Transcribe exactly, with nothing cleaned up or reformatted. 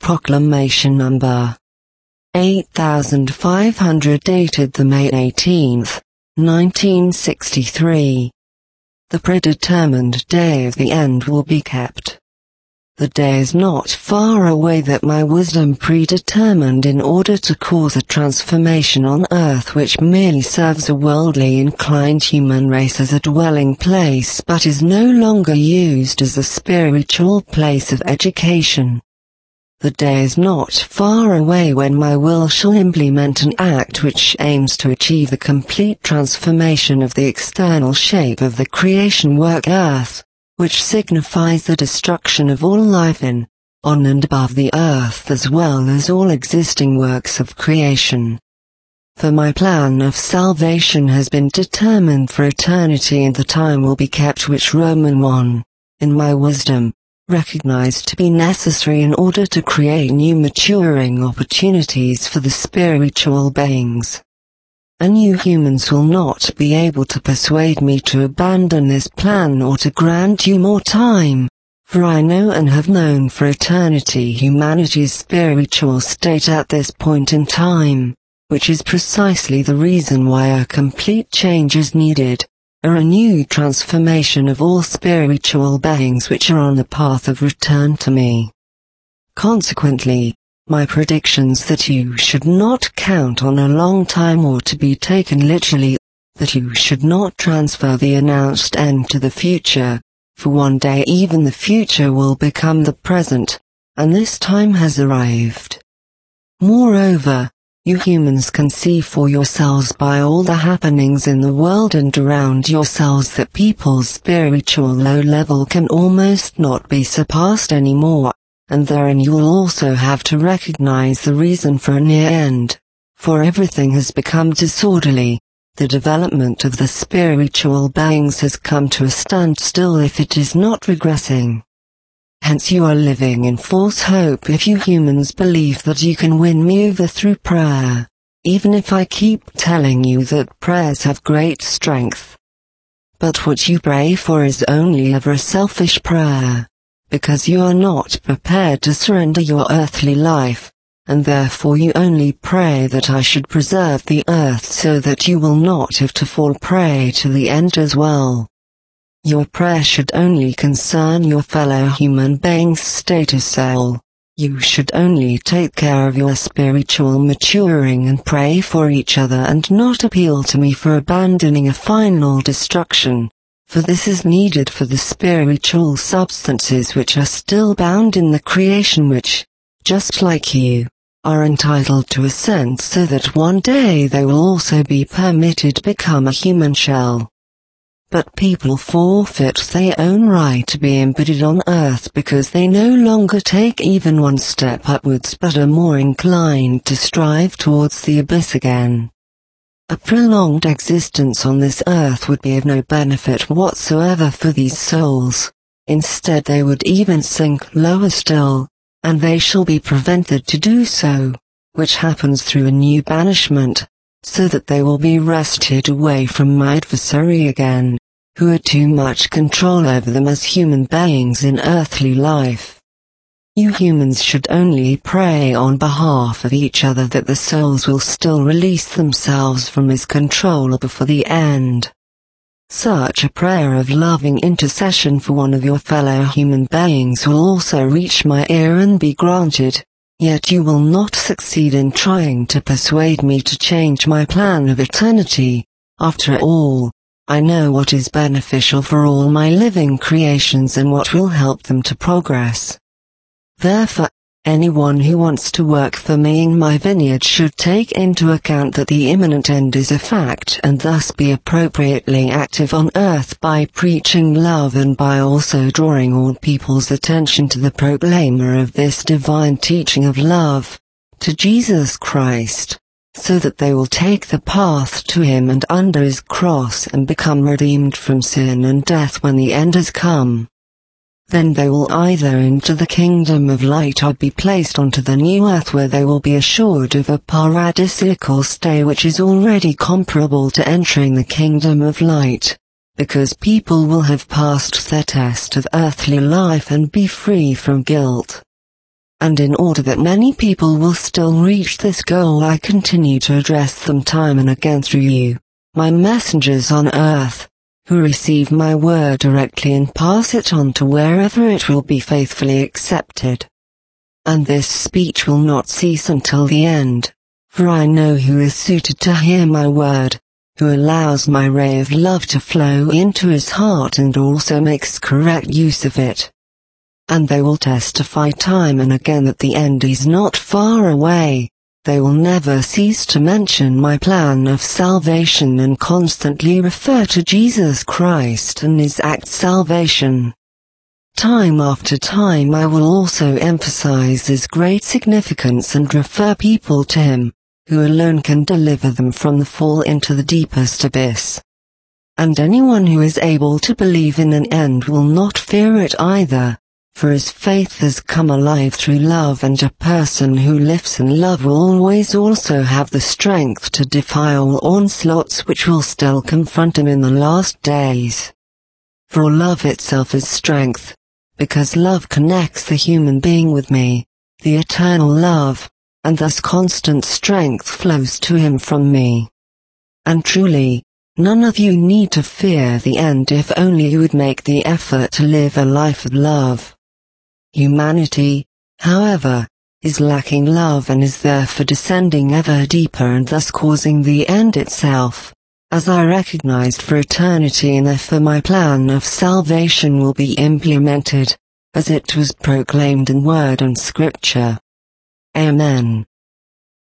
Proclamation Number eight thousand five hundred dated the May eighteenth, nineteen sixty-three. The predetermined day of the end will be kept. The day is not far away that my wisdom predetermined in order to cause a transformation on earth which merely serves a worldly inclined human race as a dwelling place but is no longer used as a spiritual place of education. The day is not far away when my will shall implement an act which aims to achieve the complete transformation of the external shape of the creation work earth, which signifies the destruction of all life in, on and above the earth as well as all existing works of creation. For my plan of salvation has been determined for eternity and the time will be kept which Roman one, in my wisdom, recognized to be necessary in order to create new maturing opportunities for the spiritual beings. And you humans will not be able to persuade me to abandon this plan or to grant you more time, for I know and have known for eternity humanity's spiritual state at this point in time, which is precisely the reason why a complete change is needed, a renewed transformation of all spiritual beings which are on the path of return to me. Consequently, my predictions that you should not count on a long time or to be taken literally, that you should not transfer the announced end to the future, for one day even the future will become the present, and this time has arrived. Moreover, you humans can see for yourselves by all the happenings in the world and around yourselves that people's spiritual low level can almost not be surpassed anymore. And therein you will also have to recognize the reason for a near end, for everything has become disorderly, the development of the spiritual beings has come to a standstill if it is not regressing. Hence you are living in false hope if you humans believe that you can win me over through prayer, even if I keep telling you that prayers have great strength. But what you pray for is only ever a selfish prayer, because you are not prepared to surrender your earthly life, and therefore you only pray that I should preserve the earth so that you will not have to fall prey to the end as well. Your prayer should only concern your fellow human being's state of soul. You should only take care of your spiritual maturing and pray for each other and not appeal to me for abandoning a final destruction. For this is needed for the spiritual substances which are still bound in the creation which, just like you, are entitled to ascend so that one day they will also be permitted to become a human shell. But people forfeit their own right to be embodied on earth because they no longer take even one step upwards but are more inclined to strive towards the abyss again. A prolonged existence on this earth would be of no benefit whatsoever for these souls. Instead they would even sink lower still, and they shall be prevented to do so, which happens through a new banishment, so that they will be wrested away from my adversary again, who had too much control over them as human beings in earthly life. You humans should only pray on behalf of each other that the souls will still release themselves from his control before the end. Such a prayer of loving intercession for one of your fellow human beings will also reach my ear and be granted, yet you will not succeed in trying to persuade me to change my plan of eternity. After all, I know what is beneficial for all my living creations and what will help them to progress. Therefore, anyone who wants to work for me in my vineyard should take into account that the imminent end is a fact and thus be appropriately active on earth by preaching love and by also drawing all people's attention to the proclaimer of this divine teaching of love, to Jesus Christ, so that they will take the path to him and under his cross and become redeemed from sin and death when the end has come. Then they will either enter the kingdom of light or be placed onto the new earth where they will be assured of a paradisiacal stay which is already comparable to entering the kingdom of light, because people will have passed their test of earthly life and be free from guilt. And in order that many people will still reach this goal, I continue to address them time and again through you, my messengers on earth, who receive my word directly and pass it on to wherever it will be faithfully accepted. And this speech will not cease until the end, for I know who is suited to hear my word, who allows my ray of love to flow into his heart and also makes correct use of it. And they will testify time and again that the end is not far away. They will never cease to mention my plan of salvation and constantly refer to Jesus Christ and his act salvation. Time after time I will also emphasize his great significance and refer people to him, who alone can deliver them from the fall into the deepest abyss. And anyone who is able to believe in an end will not fear it either, for his faith has come alive through love, and a person who lives in love will always also have the strength to defy all onslaughts which will still confront him in the last days. For love itself is strength, because love connects the human being with me, the eternal love, and thus constant strength flows to him from me. And truly, none of you need to fear the end if only you would make the effort to live a life of love. Humanity, however, is lacking love and is therefore descending ever deeper and thus causing the end itself, as I recognized for eternity, and therefore my plan of salvation will be implemented, as it was proclaimed in word and scripture. Amen.